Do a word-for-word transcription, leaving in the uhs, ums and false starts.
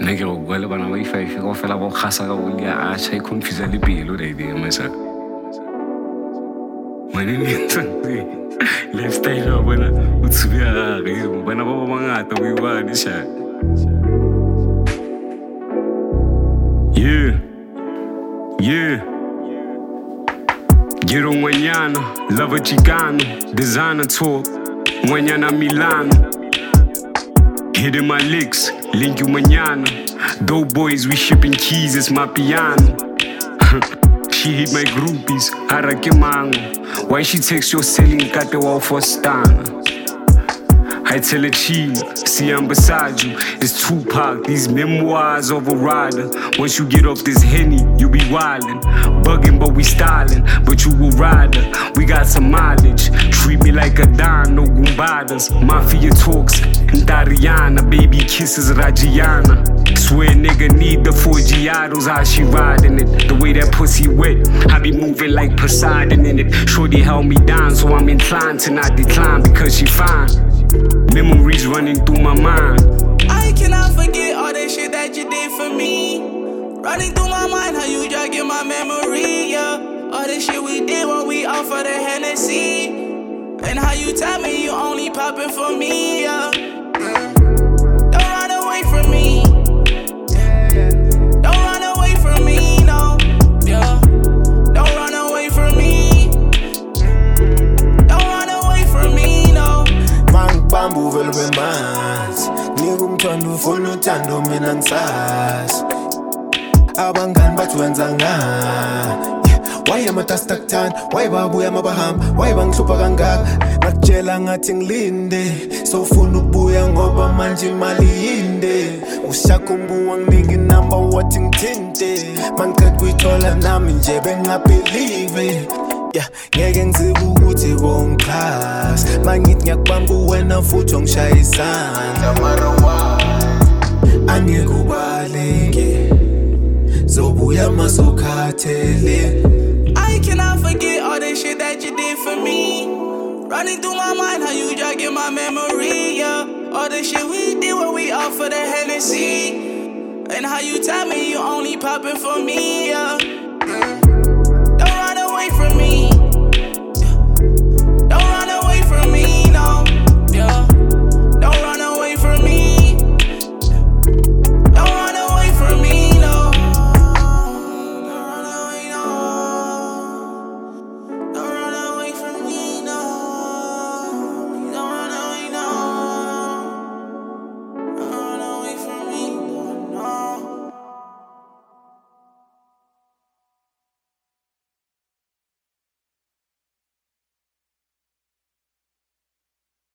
Nna ke go bua le bana ba i-five go fela go gasa ka go lia a tšha e confuse le pelo le idea masa mane le ntse lifestyle wa bona o tsube a gage bana ba ba bangata go ibane sha yeah yeah Giro Ngwanyana, Lover Chicano, Designer Tour, Ngwanyana Milano. Hitting my licks, link you mañana. Dope boys, we shipping keys, it's my piano. She hit my groupies, Arake Mango. Why she takes your selling cut the wall for Stana? I tell her chill, see I'm beside you. It's Tupac, these memoirs of a rider. Once you get off this Henny, you be wildin'. Bugging, but we styling, but you a rider. We got some mileage. Treat me like a Don, no Gumbadas. Mafia talks, and Dariana. Baby kisses, Rajiana. Swear nigga need the four Giados, how she riding it. The way that pussy wet, I be moving like Poseidon in it. Shorty held me down, so I'm inclined to not decline because she fine. Memories running through my mind. I cannot forget all that shit that you did for me. Running through my mind, how you jogging my memory, yeah. All the shit we did when we out for the Hennessy. And how you tell me you only popping for me, yeah. Don't run away from me. Don't run away from me, no, yeah. Don't run away from me. Don't run away from me, no. Mang bambu velwe mas Nigumthanda ufuna uthando mina ngisazi Abangani bathi wenza ngani Why amatasta kuthanda Why babuya mabahamba Why bangihlupha kangaka Ngakutshela ngathi ngilinde Sofuna ukubuya ngoba manje imali yinde Ushaka umbuwa nginika inamba wathi ngithinte Mangiceda kuyithola nami nje bengingabelieve Yeah, ngeke ngizibe ukuthi kongikhasi Mangithi ngiyakubamba wena futhi ongishaya isandla Mara why Angeke ubaleke Zobuya masukhathele I cannot forget all the shit that you did for me. Running through my mind, how you jogging my memory, yeah. All the shit we did when we out for the Hennessy. And how you tell me you only popping for me, yeah. Don't run away from me.